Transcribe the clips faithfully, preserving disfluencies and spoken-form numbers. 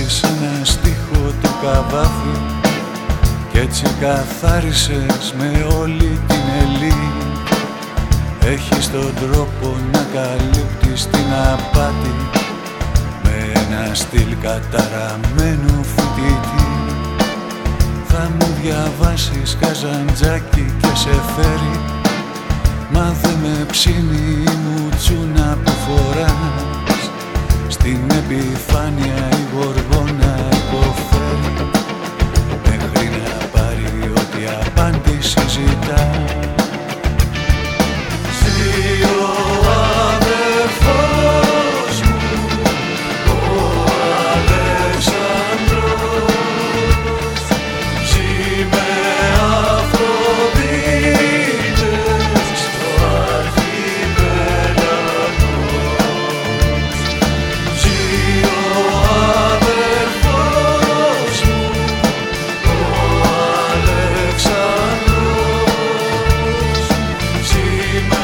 βάλεις ένα στίχο του Καβάφη κι έτσι καθάρισες με όλη την ελή. Έχεις τον τρόπο να καλύπτεις την απάτη με ένα στυλ καταραμένου φοιτητή. Θα μου διαβάσεις Καζαντζάκη και σε φέρει, μα δε με ψήνει η μουτσούνα που φοράς. Στην επιφάνεια η γοργόνα υποφέρει μέχρι να πάρει ό,τι απάντηση ζητά. Ζει ο αδερφός μου, ο Αλέξανδρος, ζει με Αφροδίτες στο αρχιπέλαγος. Ζει ο αδερφός μου, ο Αλέξανδρος, ζει με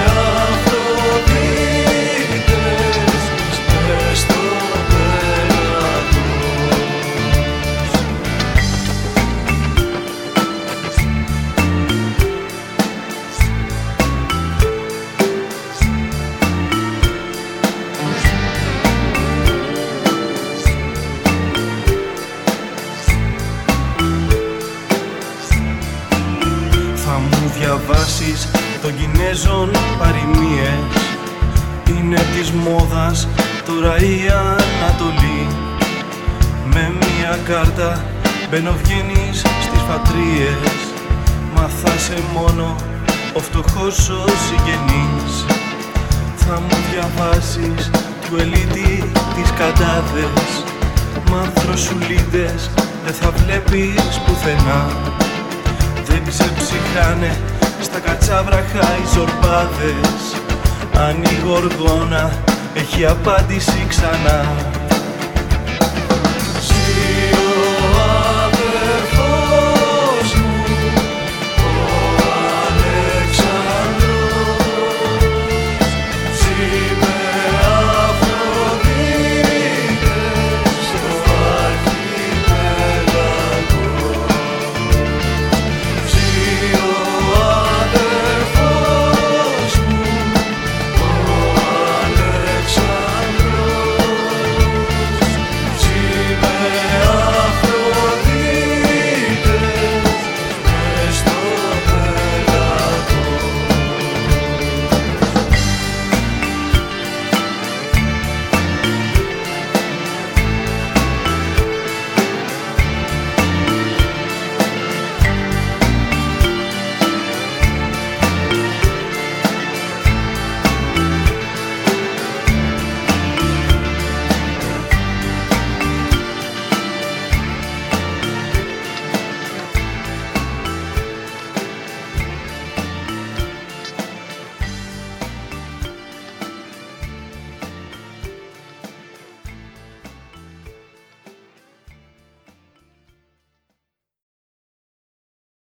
διαβάσεις των Κινέζων παροιμίες. Είναι της μόδας τώρα η Ανατολή. Με μια κάρτα μπαίνω βγαίνεις στις φατρίες. Μα θα σε μόνο ο φτωχός ο συγγενής. Θα μου διαβάσεις του ελίτη τις καντάδες. Μ' ανθροσουλίδες δεν θα βλέπεις πουθενά. Δεν ξεψυχάνε στα κατσάβραχα οι ζορπάδες. Αν η γοργόνα έχει απάντηση ξανά.